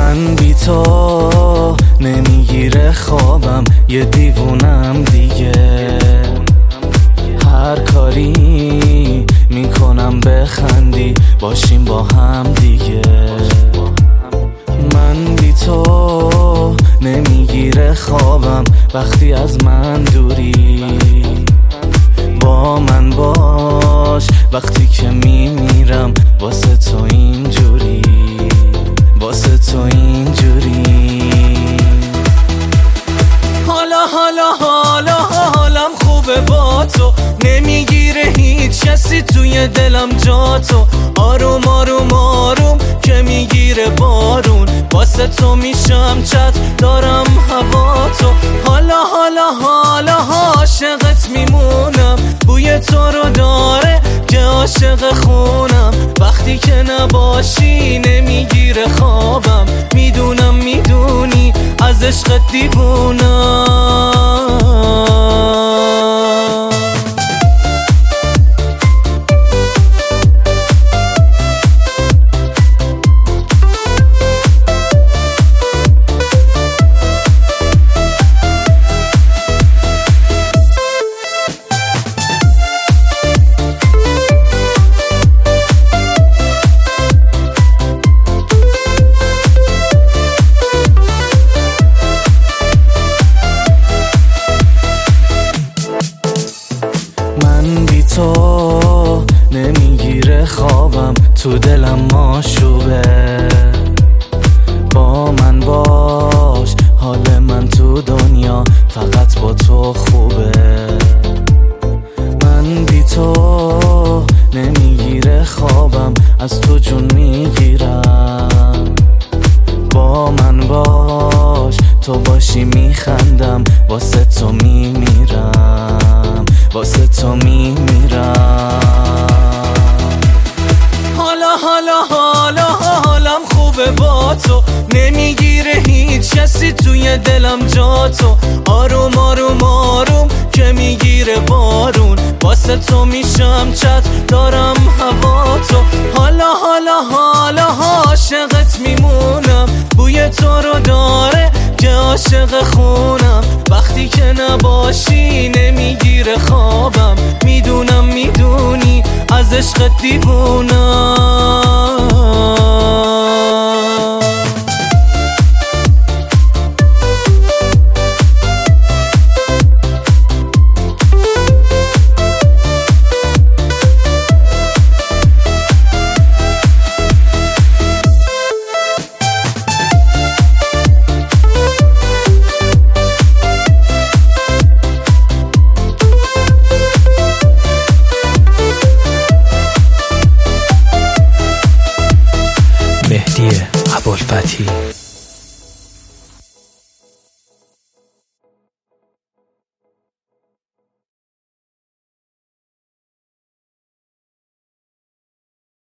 من بی تو نمیگیره خوابم، یه دیوونم دیگه. هر کاری میکنم بخندی، باشیم با هم دیگه. من بی تو نمیگیره خوابم، وقتی از من دوری. با من باش وقتی که میمیرم، واسه تو اینجوری، واسه تو اینجوری. حالم خوبه با تو، نمیگیره هیچ کسی توی دلم جا تو. آروم آروم آروم که میگیره بارون، واسه تو میشم چت دارم هوا تو. حالا عاشقت میمونم، بوی تو رو داره که عاشق خونم. وقتی که نباشی نمیگیره خوابم، میدونی از عشقت دیوونم. من بی تو نمیگیره خوابم، تو دلم ماشوبه. با من باش، حال من تو دنیا فقط با تو خوبه. من بی تو نمیگیره خوابم، از تو جون میگیرم. با من باش، تو باشی میخندم، واسه تو میمیرم، واسه تو میمیرم. حالم خوبه با تو، نمیگیره هیچ کسی توی دلم جا تو. آروم آروم آروم که میگیره بارون، واسه تو میشم چت دارم هوا تو. حالا عاشقت میمونم، بوی تو رو داره که عاشق خونم. وقتی که نباشی نمیگیره خوابم، میدونی از عشقت دیوونم. مهدی ابوالفتحی